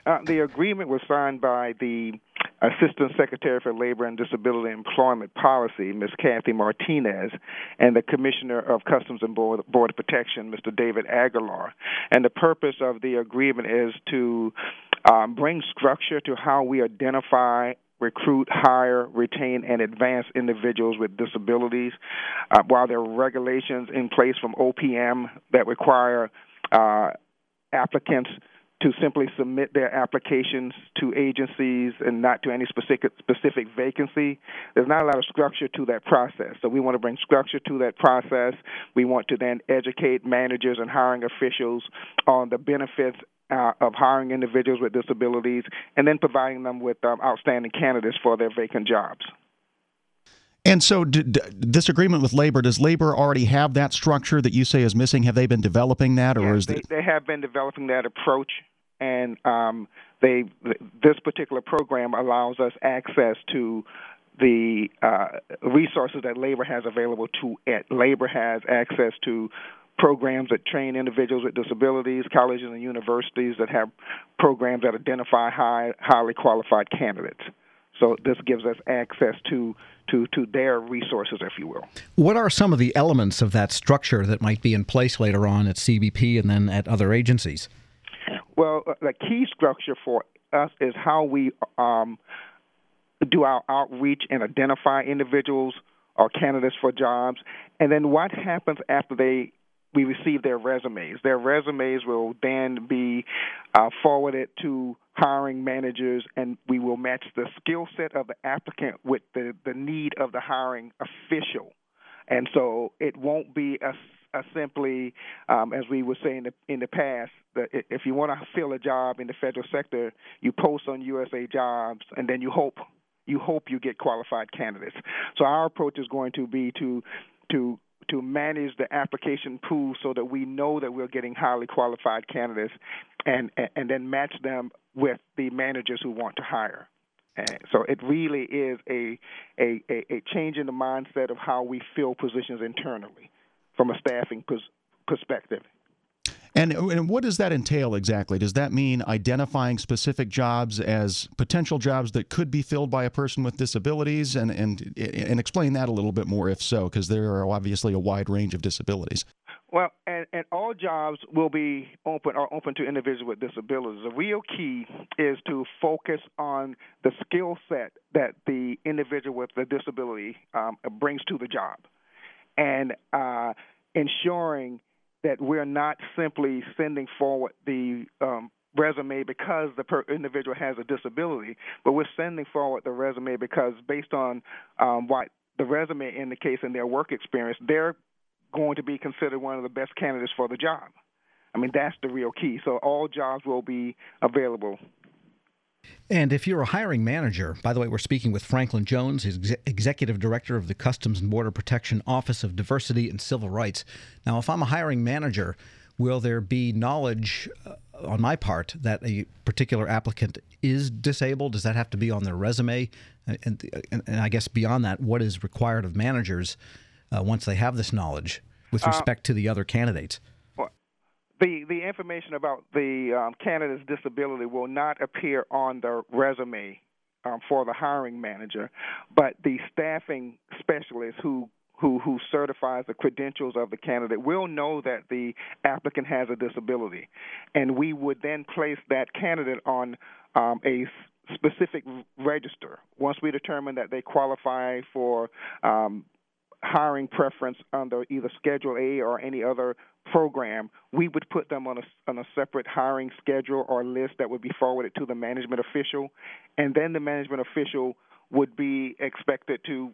The agreement was signed by the Assistant Secretary for Labor and Disability Employment Policy, Ms. Kathy Martinez, and the Commissioner of Customs and Border Protection, Mr. David Aguilar. And the purpose of the agreement is to bring structure to how we identify, recruit, hire, retain, and advance individuals with disabilities. While there are regulations in place from OPM that require applicants to simply submit their applications to agencies and not to any specific vacancy, there's not a lot of structure to that process. So we want to bring structure to that process. We want to then educate managers and hiring officials on the benefits of hiring individuals with disabilities and then providing them with outstanding candidates for their vacant jobs. And so this agreement with labor, does labor already have that structure that you say is missing? Have they been developing that? Or Yes, they have been developing that approach, and this particular program allows us access to the resources that labor has available to it. Labor has access to programs that train individuals with disabilities, colleges and universities that have programs that identify highly qualified candidates. So this gives us access to their resources, if you will. What are some of the elements of that structure that might be in place later on at CBP and then at other agencies? Well, the key structure for us is how we do our outreach and identify individuals or candidates for jobs, and then what happens after we receive their resumes. Their resumes will then be forwarded to hiring managers, and we will match the skill set of the applicant with the need of the hiring official. And so it won't be a simply, as we were saying in the past, that if you want to fill a job in the federal sector, you post on USA Jobs, and then you hope you get qualified candidates. So our approach is going to be to manage the application pool so that we know that we're getting highly qualified candidates and then match them with the managers who want to hire. And so it really is a change in the mindset of how we fill positions internally from a staffing perspective. And what does that entail exactly? Does that mean identifying specific jobs as potential jobs that could be filled by a person with disabilities? And explain that a little bit more, if so, because there are obviously a wide range of disabilities. Well, and all jobs will be open to individuals with disabilities. The real key is to focus on the skill set that the individual with the disability brings to the job, and ensuring that we're not simply sending forward the resume because the individual has a disability, but we're sending forward the resume because based on what the resume indicates in their work experience, they're going to be considered one of the best candidates for the job. I mean, that's the real key. So all jobs will be available. And if you're a hiring manager, by the way, we're speaking with Franklin Jones, Executive Director of the Customs and Border Protection Office of Diversity and Civil Rights. Now, if I'm a hiring manager, will there be knowledge on my part that a particular applicant is disabled? Does that have to be on their resume? And I guess beyond that, what is required of managers once they have this knowledge with respect to the other candidates? The information about the candidate's disability will not appear on the resume for the hiring manager, but the staffing specialist who certifies the credentials of the candidate will know that the applicant has a disability, and we would then place that candidate on a specific register. Once we determine that they qualify for hiring preference under either Schedule A or any other program, we would put them on a separate hiring schedule or list that would be forwarded to the management official, and then the management official would be expected to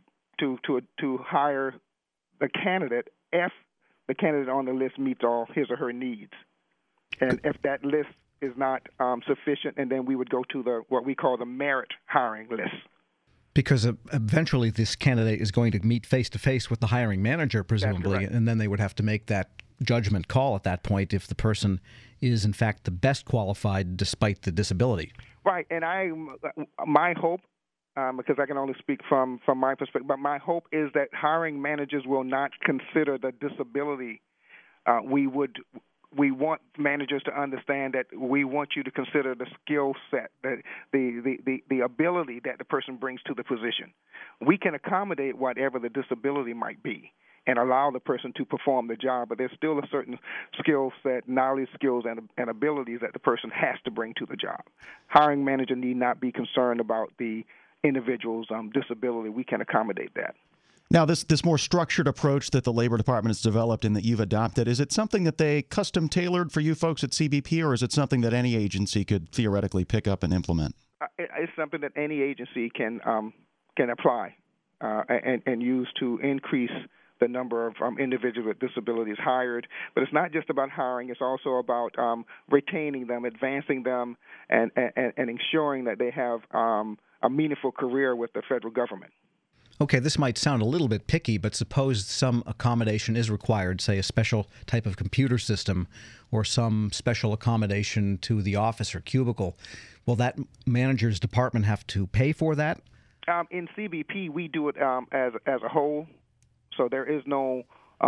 hire the candidate if the candidate on the list meets all his or her needs. And if that list is not sufficient, and then we would go to what we call the merit hiring list. Because eventually this candidate is going to meet face-to-face with the hiring manager, presumably, and then they would have to make that judgment call at that point if the person is, in fact, the best qualified despite the disability. Right, and my hope, because I can only speak from my perspective, but my hope is that hiring managers will not consider the disability. We would we want managers to understand that we want you to consider the skill set, the ability that the person brings to the position. We can accommodate whatever the disability might be and allow the person to perform the job, but there's still a certain skill set, knowledge, skills, and abilities that the person has to bring to the job. Hiring manager need not be concerned about the individual's disability. We can accommodate that. Now, this more structured approach that the Labor Department has developed and that you've adopted, is it something that they custom tailored for you folks at CBP, or is it something that any agency could theoretically pick up and implement? It's something that any agency can apply and use to increase the number of individuals with disabilities hired. But it's not just about hiring. It's also about retaining them, advancing them, and ensuring that they have a meaningful career with the federal government. Okay, this might sound a little bit picky, but suppose some accommodation is required, say a special type of computer system or some special accommodation to the office or cubicle. Will that manager's department have to pay for that? In CBP, we do it as a whole, so there is no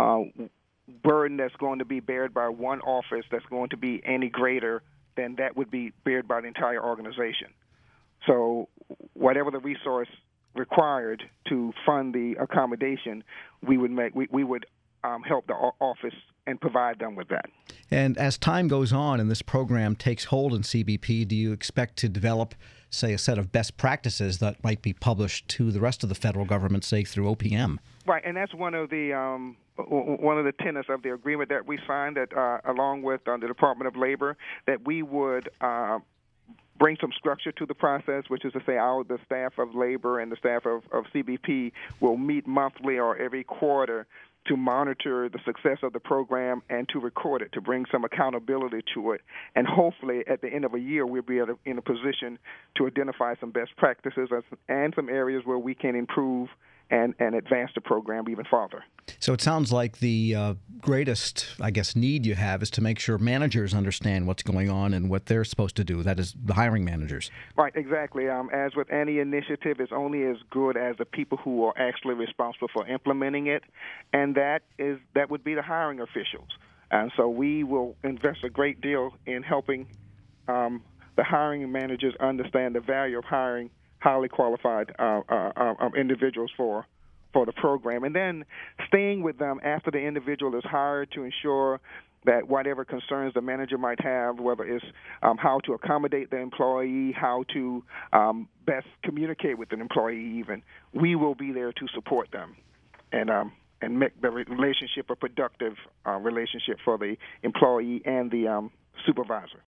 burden that's going to be bared by one office that's going to be any greater than that would be bared by the entire organization. So whatever the resource required to fund the accommodation, we would help the office and provide them with that. And as time goes on and this program takes hold in CBP, do you expect to develop, say, a set of best practices that might be published to the rest of the federal government, say, through OPM? Right, and that's one of the tenets of the agreement that we signed, that along with the Department of Labor, that we would bring some structure to the process, which is to say the staff of Labor and the staff of CBP will meet monthly or every quarter to monitor the success of the program and to record it, to bring some accountability to it. And hopefully at the end of a year, we'll be in a position to identify some best practices and some areas where we can improve and advance the program even farther. So it sounds like the greatest, I guess, need you have is to make sure managers understand what's going on and what they're supposed to do. That is the hiring managers. Right, exactly. As with any initiative, it's only as good as the people who are actually responsible for implementing it, and that would be the hiring officials. And so we will invest a great deal in helping the hiring managers understand the value of hiring highly qualified individuals for the program, and then staying with them after the individual is hired to ensure that whatever concerns the manager might have, whether it's how to accommodate the employee, how to best communicate with an employee even, we will be there to support them and make the relationship a productive relationship for the employee and the supervisor.